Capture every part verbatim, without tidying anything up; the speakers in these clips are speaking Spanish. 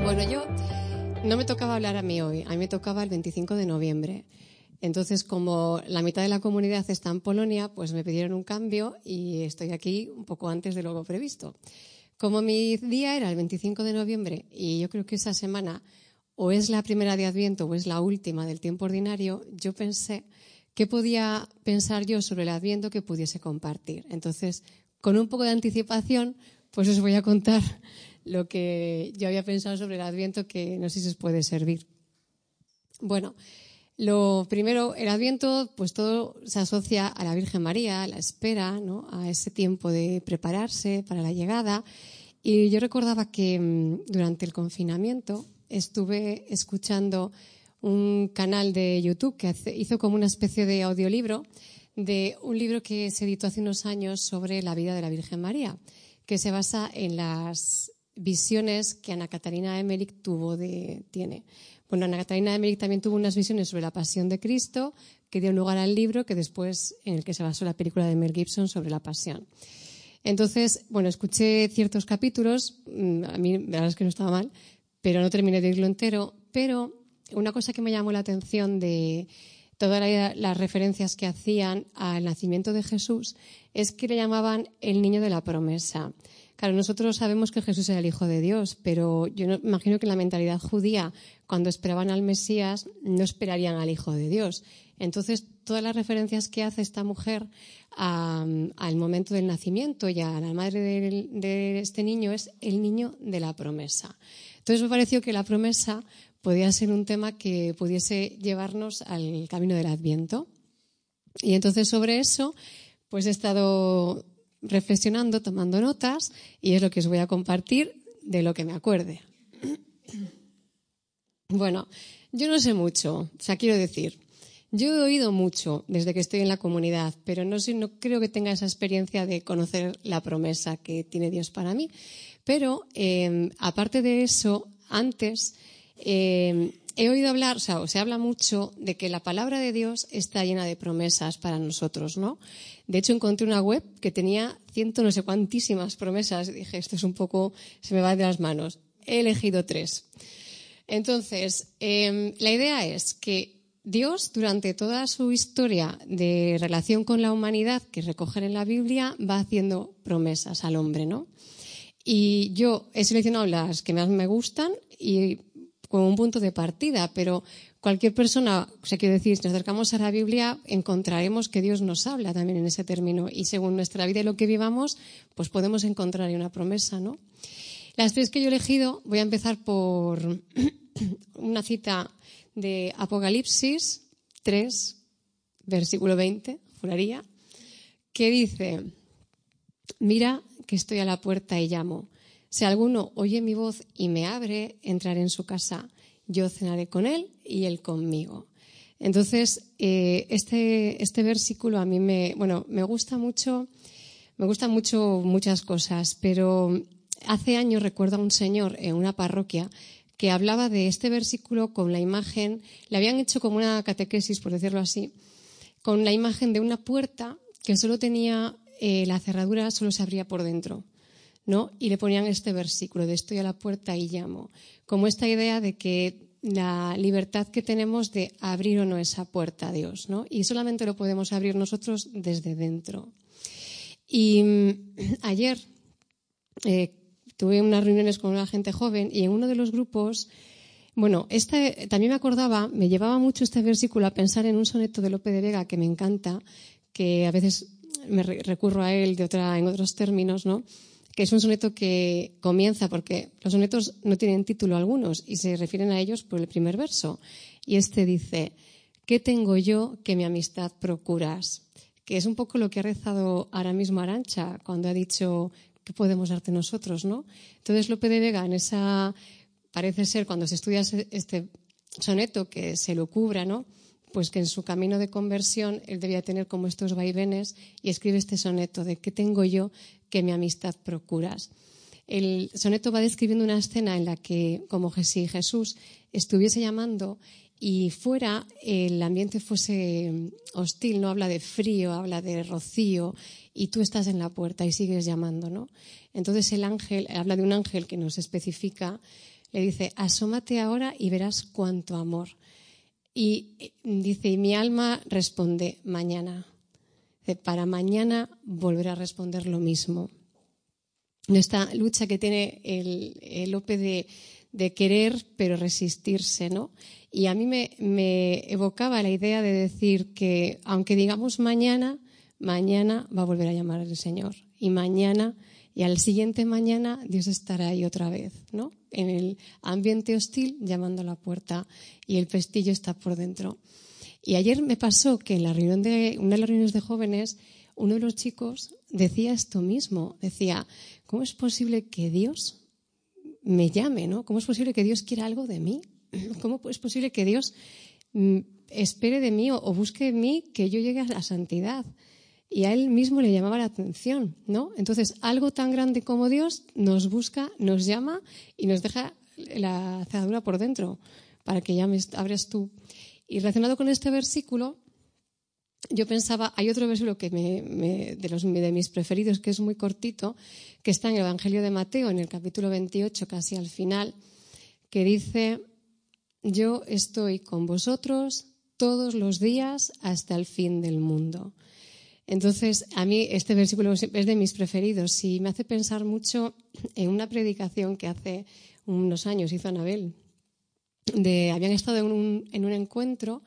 Bueno, yo no me tocaba hablar a mí hoy, a mí me tocaba el veinticinco de noviembre. Entonces, como la mitad de la comunidad está en Polonia, pues me pidieron un cambio y estoy aquí un poco antes de lo previsto. Como mi día era el veinticinco de noviembre y yo creo que esa semana o es la primera de Adviento o es la última del tiempo ordinario, yo pensé qué podía pensar yo sobre el Adviento que pudiese compartir. Entonces, con un poco de anticipación, pues os voy a contar lo que yo había pensado sobre el Adviento, que no sé si os puede servir. Bueno, lo primero, el Adviento, pues todo se asocia a la Virgen María, a la espera, ¿no?, a ese tiempo de prepararse para la llegada. Y yo recordaba que durante el confinamiento estuve escuchando un canal de YouTube que hizo como una especie de audiolibro de un libro que se editó hace unos años sobre la vida de la Virgen María, que se basa en las visiones que Ana Catarina Emmerich tuvo de, tiene. Bueno, Ana Catarina Emmerich también tuvo unas visiones sobre la Pasión de Cristo que dio lugar al libro que después, en el que se basó la película de Mel Gibson sobre la Pasión. Entonces, bueno, escuché ciertos capítulos, a mí la verdad es que no estaba mal, pero no terminé de oírlo entero. Pero una cosa que me llamó la atención de todas las referencias que hacían al nacimiento de Jesús es que le llamaban el niño de la promesa. Claro, nosotros sabemos que Jesús era el Hijo de Dios, pero yo no, imagino que en la mentalidad judía, cuando esperaban al Mesías, no esperarían al Hijo de Dios. Entonces, todas las referencias que hace esta mujer a, al momento del nacimiento y a la madre de, de este niño es el niño de la promesa. Entonces, me pareció que la promesa podía ser un tema que pudiese llevarnos al camino del Adviento. Y entonces, sobre eso, pues he estado reflexionando, tomando notas, y es lo que os voy a compartir de lo que me acuerde. Bueno, yo no sé mucho, o sea, quiero decir, yo he oído mucho desde que estoy en la comunidad, pero no sé, no creo que tenga esa experiencia de conocer la promesa que tiene Dios para mí. Pero, eh, aparte de eso, antes eh, he oído hablar, o sea, se habla mucho de que la palabra de Dios está llena de promesas para nosotros, ¿no? De hecho, encontré una web que tenía ciento no sé cuantísimas promesas. Dije, esto es un poco, se me va de las manos. He elegido tres. Entonces, eh, la idea es que Dios, durante toda su historia de relación con la humanidad que recogen en la Biblia, va haciendo promesas al hombre, ¿no? Y yo he seleccionado las que más me gustan y como un punto de partida, pero cualquier persona, o sea, quiero decir, si nos acercamos a la Biblia, encontraremos que Dios nos habla también en ese término, y según nuestra vida y lo que vivamos, pues podemos encontrar ahí una promesa, ¿no? Las tres que yo he elegido, voy a empezar por una cita de Apocalipsis tres, versículo veinte, juraría, que dice: mira que estoy a la puerta y llamo. Si alguno oye mi voz y me abre, entraré en su casa. Yo cenaré con él y él conmigo. Entonces, eh, este, este versículo a mí me, bueno, me gusta mucho, me gustan mucho muchas cosas, pero hace años recuerdo a un señor en una parroquia que hablaba de este versículo con la imagen, le habían hecho como una catequesis, por decirlo así, con la imagen de una puerta que solo tenía, eh, la cerradura solo se abría por dentro, ¿no? Y le ponían este versículo de estoy a la puerta y llamo, como esta idea de que la libertad que tenemos de abrir o no esa puerta a Dios, ¿no? Y solamente lo podemos abrir nosotros desde dentro. Y mmm, ayer eh, tuve unas reuniones con una gente joven y en uno de los grupos, bueno, este, también me acordaba, me llevaba mucho este versículo a pensar en un soneto de Lope de Vega que me encanta, que a veces me recurro a él de otra, en otros términos, ¿no? Que es un soneto que comienza, porque los sonetos no tienen título algunos y se refieren a ellos por el primer verso. Y este dice: ¿qué tengo yo que mi amistad procuras? Que es un poco lo que ha rezado ahora mismo Arantxa cuando ha dicho ¿qué podemos darte nosotros, no? Entonces Lope de Vega, en esa, parece ser cuando se estudia este soneto que se lo cubra, ¿no? Pues que en su camino de conversión él debía tener como estos vaivenes y escribe este soneto de ¿qué tengo yo que mi amistad procuras? El soneto va describiendo una escena en la que, como si Jesús estuviese llamando y fuera el ambiente fuese hostil, no habla de frío, habla de rocío, y tú estás en la puerta y sigues llamando, ¿no? Entonces el ángel, habla de un ángel que nos especifica Le dice, asómate ahora y verás cuánto amor. Y dice, y mi alma responde, mañana. Dice, para mañana volverá a responder lo mismo. Esta lucha que tiene el, el Lope de, de querer pero resistirse, ¿no? Y a mí me, me evocaba la idea de decir que aunque digamos mañana, mañana va a volver a llamar al Señor. Y mañana, y al siguiente mañana, Dios estará ahí otra vez, ¿no? En el ambiente hostil, llamando a la puerta, y el pestillo está por dentro. Y ayer me pasó que en la reunión de, una de las reuniones de jóvenes, uno de los chicos decía esto mismo. Decía, ¿cómo es posible que Dios me llame, ¿no? ¿Cómo es posible que Dios quiera algo de mí? ¿Cómo es posible que Dios mm, espere de mí o, o busque de mí que yo llegue a la santidad? Y a él mismo le llamaba la atención, ¿no? Entonces, algo tan grande como Dios nos busca, nos llama y nos deja la cerradura por dentro para que llames, abres tú. Y relacionado con este versículo, yo pensaba, hay otro versículo que me, me, de, los, de mis preferidos, que es muy cortito, que está en el Evangelio de Mateo, en el capítulo veintiocho, casi al final, que dice, yo estoy con vosotros todos los días hasta el fin del mundo. Entonces, a mí este versículo es de mis preferidos y me hace pensar mucho en una predicación que hace unos años hizo Anabel. De, habían estado en un, en un encuentro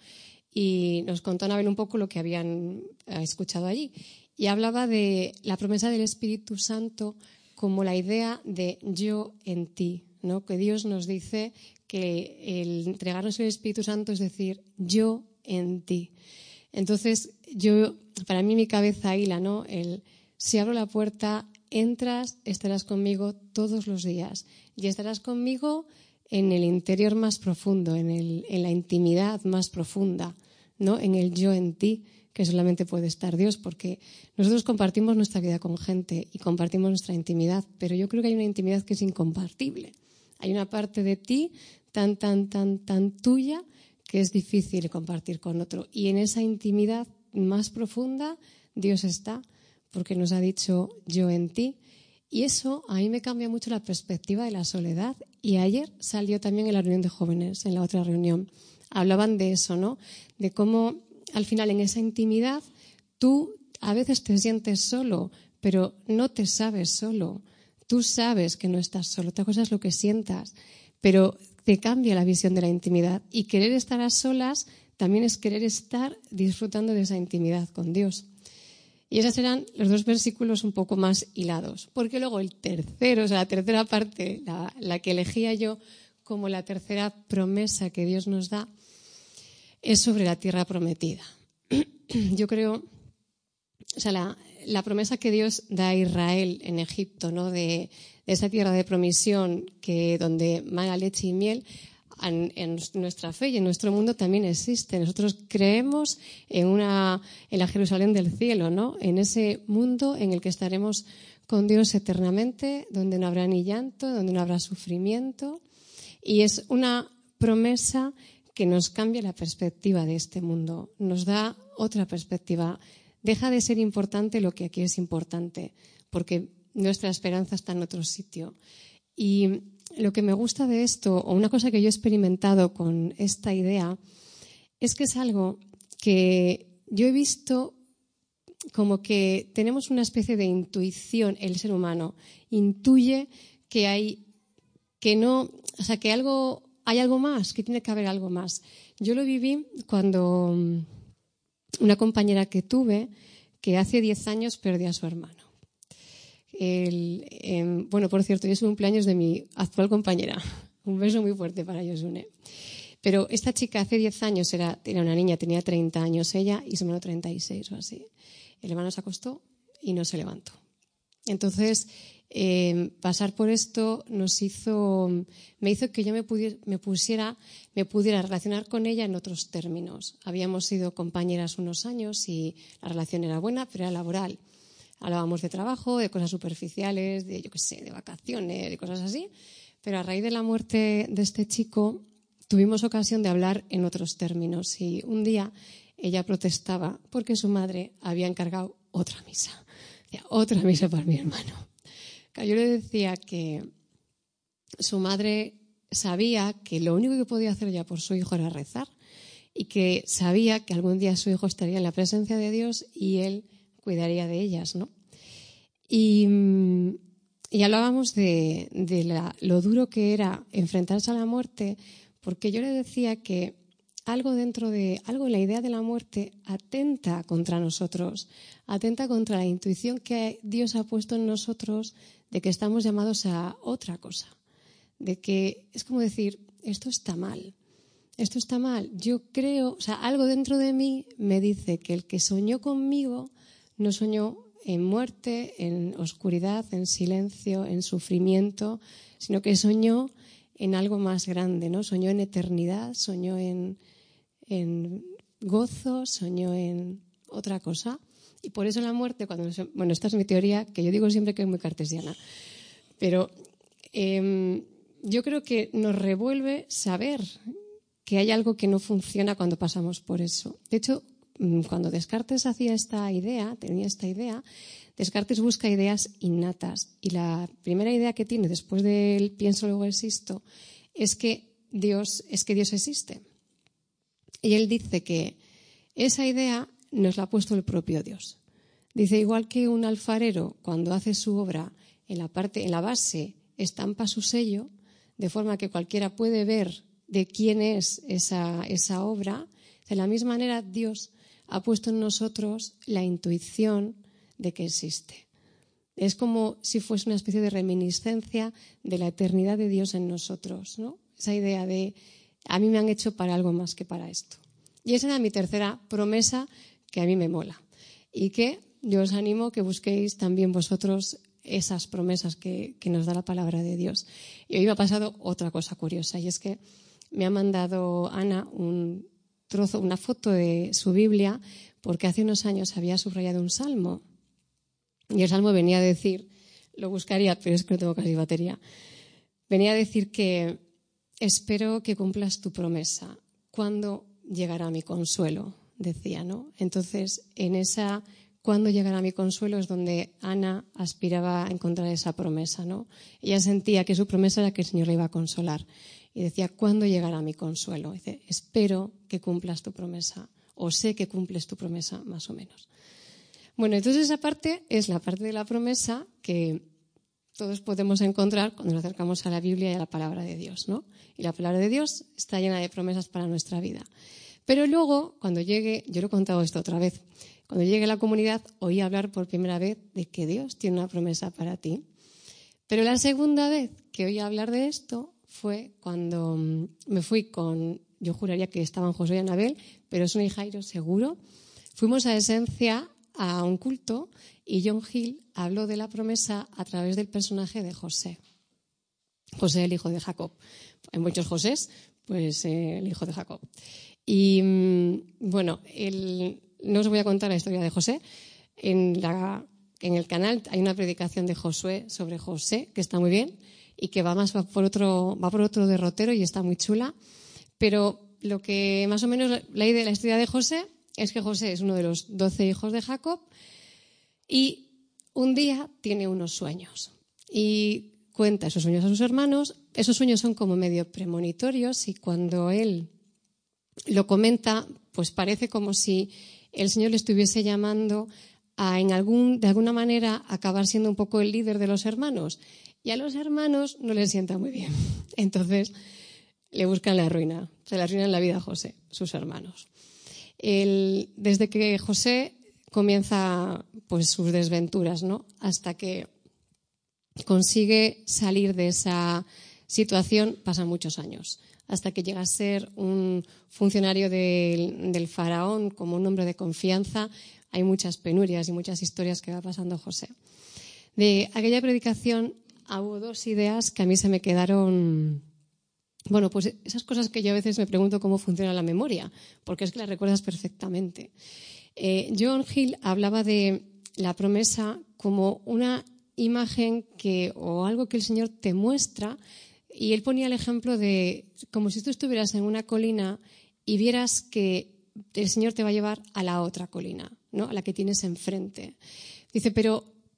y nos contó Anabel un poco lo que habían escuchado allí. Y hablaba de la promesa del Espíritu Santo como la idea de yo en ti, ¿no? Que Dios nos dice que el entregarnos el Espíritu Santo es decir, yo en ti. Entonces, yo, para mí mi cabeza hila, ¿no? El, si abro la puerta, entras, estarás conmigo todos los días y estarás conmigo en el interior más profundo, en, el, en la intimidad más profunda, ¿no? En el yo en ti, que solamente puede estar Dios, porque nosotros compartimos nuestra vida con gente y compartimos nuestra intimidad, pero yo creo que hay una intimidad que es incompartible. Hay una parte de ti tan, tan, tan, tan tuya que es difícil compartir con otro. Y en esa intimidad más profunda Dios está, porque nos ha dicho yo en ti. Y eso a mí me cambia mucho la perspectiva de la soledad. Y ayer salió también en la reunión de jóvenes, en la otra reunión. Hablaban de eso, ¿no? De cómo al final en esa intimidad tú a veces te sientes solo, pero no te sabes solo. Tú sabes que no estás solo. Otra cosa es lo que sientas, pero te cambia la visión de la intimidad. Y querer estar a solas también es querer estar disfrutando de esa intimidad con Dios. Y esos eran los dos versículos un poco más hilados. Porque luego el tercero, o sea, la tercera parte, la, la que elegía yo como la tercera promesa que Dios nos da, es sobre la tierra prometida. Yo creo, o sea, la, la promesa que Dios da a Israel en Egipto, ¿no? De, de esa tierra de promisión que donde mana leche y miel, en, en nuestra fe y en nuestro mundo también existe. Nosotros creemos en una en la Jerusalén del cielo, ¿no? En ese mundo en el que estaremos con Dios eternamente, donde no habrá ni llanto, donde no habrá sufrimiento. Y es una promesa que nos cambia la perspectiva de este mundo, nos da otra perspectiva. Deja de ser importante lo que aquí es importante, porque nuestra esperanza está en otro sitio. Y lo que me gusta de esto, o una cosa que yo he experimentado con esta idea, es que es algo que yo he visto como que tenemos una especie de intuición, el ser humano intuye que hay, que no, o sea, que algo, hay algo más, que tiene que haber algo más. Yo lo viví cuando una compañera que tuve, que hace diez años perdió a su hermano. El, eh, bueno, por cierto, yo soy un cumpleaños de mi actual compañera. Un beso muy fuerte para Yosune. Pero esta chica hace diez años era, era una niña, tenía treinta años ella y su hermano treinta y seis o así. El hermano se acostó y no se levantó. Entonces, eh, pasar por esto nos hizo, me hizo que yo me, pudiera, me pusiera, me pudiera relacionar con ella en otros términos. Habíamos sido compañeras unos años y la relación era buena, pero era laboral. Hablábamos de trabajo, de cosas superficiales, de, yo qué sé, de vacaciones, de cosas así. Pero a raíz de la muerte de este chico, tuvimos ocasión de hablar en otros términos. Y un día ella protestaba porque su madre había encargado otra misa. Decía, otra misa para mi hermano. Yo le decía que su madre sabía que lo único que podía hacer ya por su hijo era rezar y que sabía que algún día su hijo estaría en la presencia de Dios y él cuidaría de ellas, ¿no? Y, y hablábamos de, de la, lo duro que era enfrentarse a la muerte, porque yo le decía que algo dentro de, algo en la idea de la muerte atenta contra nosotros, atenta contra la intuición que Dios ha puesto en nosotros de que estamos llamados a otra cosa, de que es como decir, esto está mal, esto está mal. Yo creo, o sea, algo dentro de mí me dice que el que soñó conmigo no soñó en muerte, en oscuridad, en silencio, en sufrimiento, sino que soñó en algo más grande, ¿no? Soñó en eternidad, soñó en, en gozo, soñó en otra cosa. Y por eso la muerte, cuando nos, bueno, esta es mi teoría, que yo digo siempre que es muy cartesiana, pero eh, yo creo que nos revuelve saber que hay algo que no funciona cuando pasamos por eso. De hecho, cuando Descartes hacía esta idea, tenía esta idea, Descartes busca ideas innatas. Y la primera idea que tiene después del pienso luego existo es que Dios, es que Dios existe. Y él dice que esa idea nos la ha puesto el propio Dios. Dice, igual que un alfarero cuando hace su obra en la parte, en la base estampa su sello, de forma que cualquiera puede ver de quién es esa, esa obra, de la misma manera Dios ha puesto en nosotros la intuición de que existe. Es como si fuese una especie de reminiscencia de la eternidad de Dios en nosotros, ¿no? Esa idea de, a mí me han hecho para algo más que para esto. Y esa era mi tercera promesa que a mí me mola. Y que yo os animo que busquéis también vosotros esas promesas que, que nos da la palabra de Dios. Y hoy me ha pasado otra cosa curiosa, y es que me ha mandado Ana un trozo, una foto de su Biblia, porque hace unos años había subrayado un salmo. Y el salmo venía a decir, lo buscaría, pero es que no tengo casi batería, venía a decir que espero que cumplas tu promesa. ¿Cuándo llegará mi consuelo? Decía, ¿no? Entonces, en esa ¿cuándo llegará mi consuelo? Es donde Ana aspiraba a encontrar esa promesa, ¿no? Ella sentía que su promesa era que el Señor la iba a consolar. Y decía, ¿cuándo llegará mi consuelo? Dice, espero que cumplas tu promesa, o sé que cumples tu promesa, más o menos. Bueno, entonces esa parte es la parte de la promesa que todos podemos encontrar cuando nos acercamos a la Biblia y a la palabra de Dios, ¿no? Y la palabra de Dios está llena de promesas para nuestra vida. Pero luego, cuando llegue, yo lo he contado esto otra vez, cuando llegue a la comunidad oí hablar por primera vez de que Dios tiene una promesa para ti. Pero la segunda vez que oí hablar de esto fue cuando me fui con, yo juraría que estaban José y Anabel, pero es un Jairo seguro. Fuimos a Esencia a un culto y John Hill habló de la promesa a través del personaje de José. José, el hijo de Jacob. Hay muchos Josés, pues eh, el hijo de Jacob. Y bueno, el, no os voy a contar la historia de José. En, la, en el canal hay una predicación de Josué sobre José, que está muy bien, y que va más va por otro, va por otro derrotero y está muy chula. Pero lo que más o menos leí de la historia de José es que José es uno de los doce hijos de Jacob y un día tiene unos sueños y cuenta esos sueños a sus hermanos. Esos sueños son como medio premonitorios y cuando él lo comenta, pues parece como si el Señor le estuviese llamando a, en algún, de alguna manera, acabar siendo un poco el líder de los hermanos. Y a los hermanos no les sienta muy bien. Entonces, le buscan la ruina. Se le arruinan la vida a José, sus hermanos. El, desde que José comienza pues, sus desventuras, ¿no? Hasta que consigue salir de esa situación, pasan muchos años. Hasta que llega a ser un funcionario del, del faraón, como un hombre de confianza. Hay muchas penurias y muchas historias que va pasando José. De aquella predicación hubo dos ideas que a mí se me quedaron. Bueno, pues esas cosas que yo a veces me pregunto cómo funciona la memoria, porque es que las recuerdas perfectamente. Eh, John Hill hablaba de la promesa como una imagen que, o algo que el Señor te muestra. Y él ponía el ejemplo de como si tú estuvieras en una colina y vieras que el Señor te va a llevar a la otra colina, ¿no? A la que tienes enfrente. Dice, pero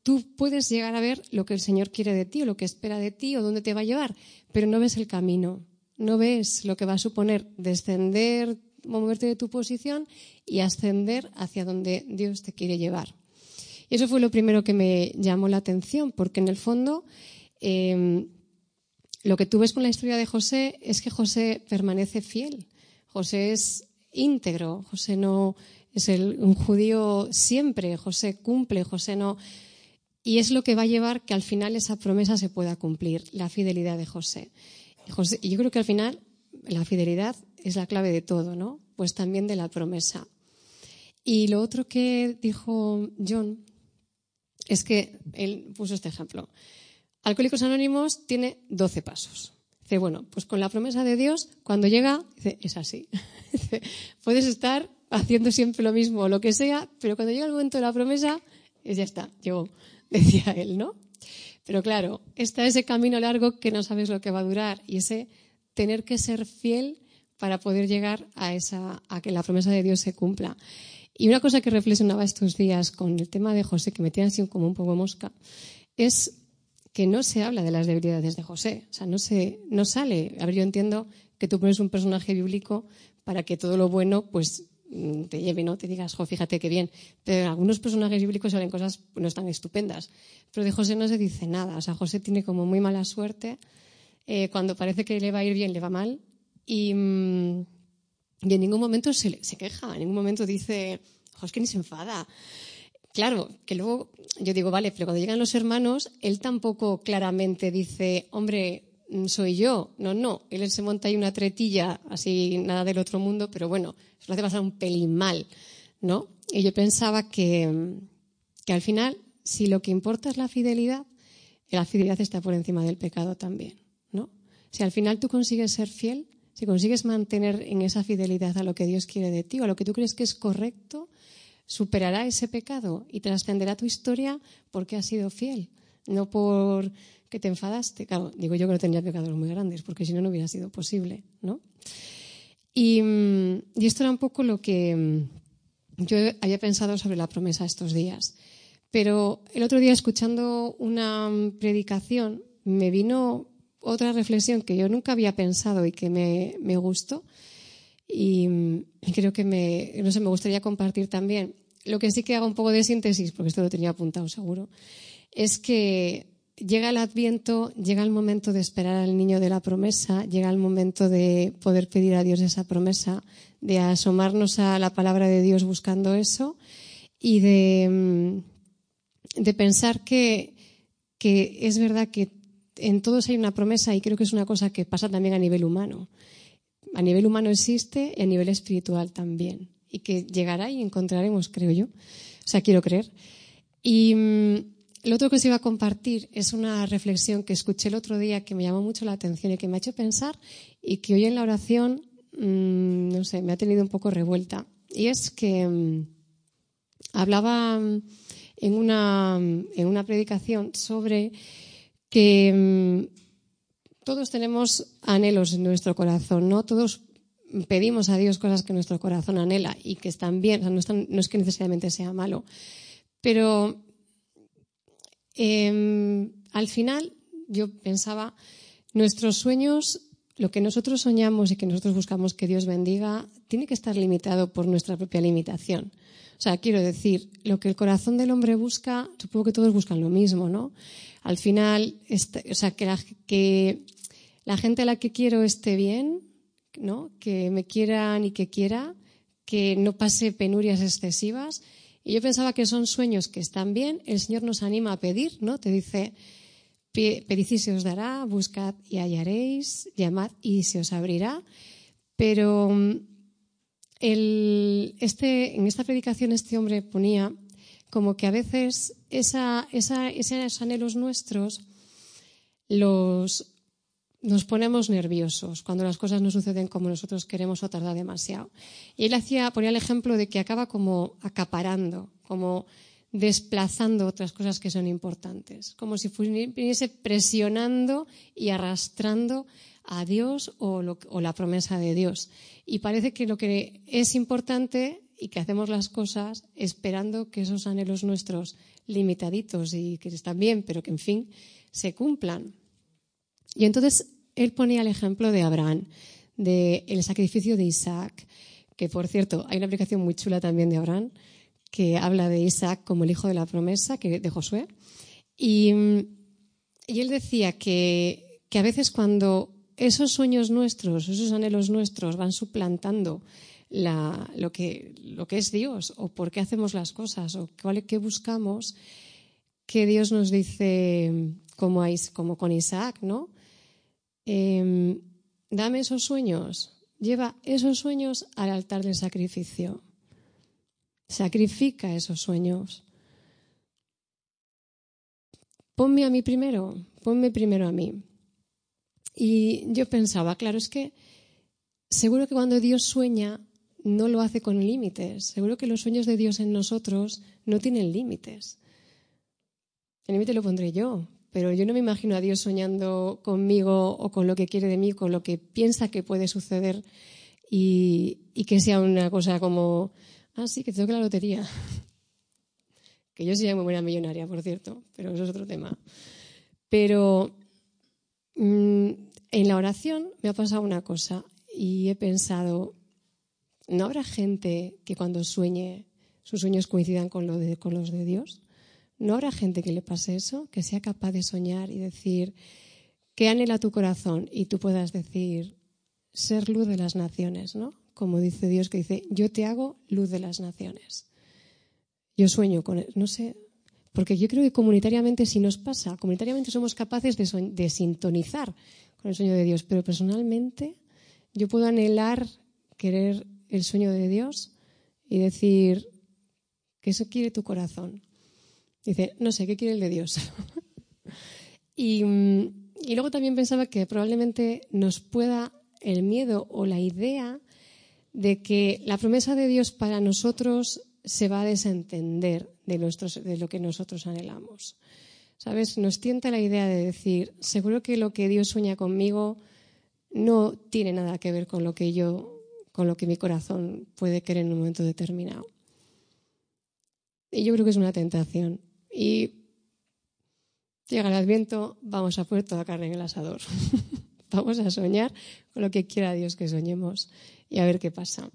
tú puedes llegar a ver lo que el Señor quiere de ti o lo que espera de ti o dónde te va a llevar, pero no ves el camino, no ves lo que va a suponer descender, moverte de tu posición y ascender hacia donde Dios te quiere llevar. Y eso fue lo primero que me llamó la atención, porque en el fondo eh, lo que tú ves con la historia de José es que José permanece fiel. José es íntegro, José no es el, un judío siempre, José cumple, José no... Y es lo que va a llevar que al final esa promesa se pueda cumplir, la fidelidad de José. Y, José, y yo creo que al final la fidelidad es la clave de todo, ¿no? Pues también de la promesa. Y lo otro que dijo John es que él puso este ejemplo. Alcohólicos Anónimos tiene doce pasos. Dice, bueno, pues con la promesa de Dios, cuando llega, dice, es así. Dice, puedes estar haciendo siempre lo mismo o lo que sea, pero cuando llega el momento de la promesa, ya está, llegó, decía él, ¿no? Pero claro, está ese camino largo que no sabes lo que va a durar y ese tener que ser fiel para poder llegar a esa, a que la promesa de Dios se cumpla. Y una cosa que reflexionaba estos días con el tema de José, que me tiene así como un poco mosca, es que no se habla de las debilidades de José. O sea, no se, no sale. A ver, yo entiendo que tú pones un personaje bíblico para que todo lo bueno, pues, te lleve, ¿no? Te digas, jo, fíjate qué bien. Pero en algunos personajes bíblicos salen cosas no tan estupendas. Pero de José no se dice nada. O sea, José tiene como muy mala suerte. Eh, cuando parece que le va a ir bien, le va mal. Y, y en ningún momento se, se queja. En ningún momento dice, jo, es que ni se enfada. Claro, que luego yo digo, vale, pero cuando llegan los hermanos, él tampoco claramente dice, hombre, soy yo. No, no, él se monta ahí una tretilla, así nada del otro mundo, pero bueno, se lo hace pasar un pelín mal, ¿no? Y yo pensaba que, que al final, si lo que importa es la fidelidad, la fidelidad está por encima del pecado también, ¿no? Si al final tú consigues ser fiel, si consigues mantener en esa fidelidad a lo que Dios quiere de ti o a lo que tú crees que es correcto, superará ese pecado y trascenderá tu historia porque has sido fiel, no por que te enfadaste. Claro, digo yo que no tendría pecados muy grandes, porque si no, no hubiera sido posible, ¿no? Y, y esto era un poco lo que yo había pensado sobre la promesa estos días. Pero el otro día, escuchando una predicación, me vino otra reflexión que yo nunca había pensado y que me, me gustó. Y creo que me, no sé, me gustaría compartir también. Lo que sí que hago un poco de síntesis, porque esto lo tenía apuntado seguro, es que llega el Adviento, llega el momento de esperar al niño de la promesa, llega el momento de poder pedir a Dios esa promesa, de asomarnos a la palabra de Dios buscando eso y de, de pensar que, que es verdad que en todos hay una promesa y creo que es una cosa que pasa también a nivel humano. A nivel humano existe y a nivel espiritual también. Y que llegará y encontraremos, creo yo. O sea, quiero creer. Y mmm, lo otro que os iba a compartir es una reflexión que escuché el otro día que me llamó mucho la atención y que me ha hecho pensar y que hoy en la oración, mmm, no sé, me ha tenido un poco revuelta. Y es que mmm, hablaba en una, en una predicación sobre que mmm, todos tenemos anhelos en nuestro corazón, ¿no? Todos pedimos a Dios cosas que nuestro corazón anhela y que están bien, o sea, no, están, no es que necesariamente sea malo. Pero eh, al final yo pensaba, nuestros sueños, lo que nosotros soñamos y que nosotros buscamos que Dios bendiga, tiene que estar limitado por nuestra propia limitación. O sea, quiero decir, lo que el corazón del hombre busca, supongo que todos buscan lo mismo, ¿no? Al final, este, o sea, que la, que la gente a la que quiero esté bien, ¿no? Que me quieran y que quiera, que no pase penurias excesivas. Y yo pensaba que son sueños que están bien. El Señor nos anima a pedir, ¿no? Te dice, pedid y se os dará, buscad y hallaréis, llamad y se os abrirá. Pero el, este, en esta predicación este hombre ponía como que a veces esa, esa, esos anhelos nuestros los, nos ponemos nerviosos cuando las cosas no suceden como nosotros queremos o tarda demasiado. Y él hacía, ponía el ejemplo de que acaba como acaparando, como desplazando otras cosas que son importantes, como si viniese presionando y arrastrando a Dios o, lo, o la promesa de Dios. Y parece que lo que es importante y que hacemos las cosas esperando que esos anhelos nuestros limitaditos y que están bien, pero que en fin se cumplan. Y entonces él ponía el ejemplo de Abraham, del sacrificio de Isaac, que por cierto hay una aplicación muy chula también de Abraham que habla de Isaac como el hijo de la promesa, que de Josué. Y, y él decía que, que a veces cuando esos sueños nuestros, esos anhelos nuestros van suplantando la, lo, que, lo que es Dios o por qué hacemos las cosas o cuál, qué buscamos, que Dios nos dice, como, a, como con Isaac, ¿no? Eh, dame esos sueños, lleva esos sueños al altar del sacrificio. Sacrifica esos sueños. Ponme a mí primero, ponme primero a mí. Y yo pensaba, claro, es que seguro que cuando Dios sueña no lo hace con límites. Seguro que los sueños de Dios en nosotros no tienen límites. El límite lo pondré yo, pero yo no me imagino a Dios soñando conmigo o con lo que quiere de mí, con lo que piensa que puede suceder y, y que sea una cosa como, ah, sí, que te toque la lotería. Que yo sería muy buena millonaria, por cierto, pero eso es otro tema. Pero mmm, en la oración me ha pasado una cosa y he pensado, ¿no habrá gente que cuando sueñe sus sueños coincidan con, lo de, con los de Dios? ¿No habrá gente que le pase eso? Que sea capaz de soñar y decir, ¿qué anhela tu corazón? Y tú puedas decir, ser luz de las naciones, ¿no? Como dice Dios, que dice, yo te hago luz de las naciones. Yo sueño con él, no sé, porque yo creo que comunitariamente sí nos pasa, comunitariamente somos capaces de, so- de sintonizar con el sueño de Dios, pero personalmente yo puedo anhelar, querer el sueño de Dios y decir que eso quiere tu corazón. Dice, no sé, ¿qué quiere el de Dios? y, y luego también pensaba que probablemente nos pueda el miedo o la idea de que la promesa de Dios para nosotros se va a desentender de, nuestros, de lo que nosotros anhelamos. ¿Sabes? Nos tienta la idea de decir, seguro que lo que Dios sueña conmigo no tiene nada que ver con lo que yo, con lo que mi corazón puede querer en un momento determinado. Y yo creo que es una tentación. Y llega el Adviento, vamos a poner toda carne en el asador. Vamos a soñar con lo que quiera Dios que soñemos y a ver qué pasa.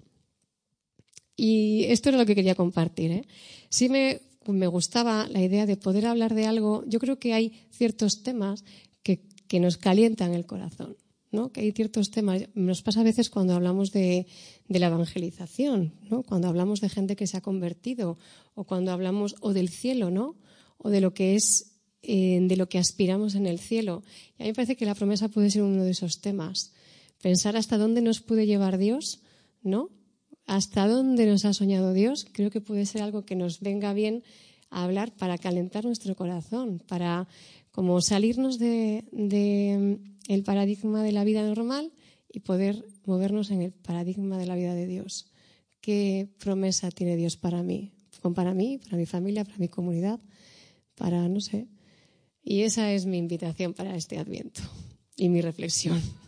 Y esto era lo que quería compartir, ¿eh? Sí me, me gustaba la idea de poder hablar de algo. Yo creo que hay ciertos temas que, que nos calientan el corazón, ¿no? Que hay ciertos temas. Nos pasa a veces cuando hablamos de, de la evangelización, ¿no? Cuando hablamos de gente que se ha convertido o cuando hablamos o del cielo, ¿no? O de lo que es, eh, de lo que aspiramos en el cielo. Y a mí me parece que la promesa puede ser uno de esos temas. Pensar hasta dónde nos puede llevar Dios, ¿no? Hasta dónde nos ha soñado Dios, creo que puede ser algo que nos venga bien a hablar para calentar nuestro corazón, para como salirnos de, de el paradigma de la vida normal y poder movernos en el paradigma de la vida de Dios. ¿Qué promesa tiene Dios para mí? Para mí, para mi familia, para mi comunidad, para no sé. Y esa es mi invitación para este Adviento y mi reflexión.